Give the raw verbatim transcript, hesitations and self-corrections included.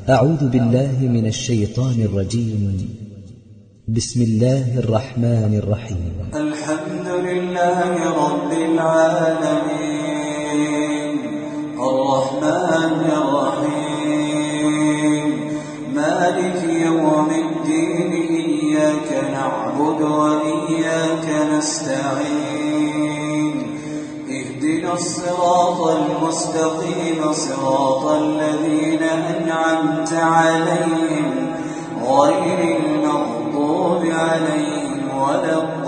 أعوذ بالله من الشيطان الرجيم. بسم الله الرحمن الرحيم. الحمد لله رب العالمين الرحمن الرحيم مالك يوم الدين إياك نعبد وإياك نستعين اهدنا الصراط المستقيم صراط الذين أنعمت عليهم غير المغضوب عليهم ولا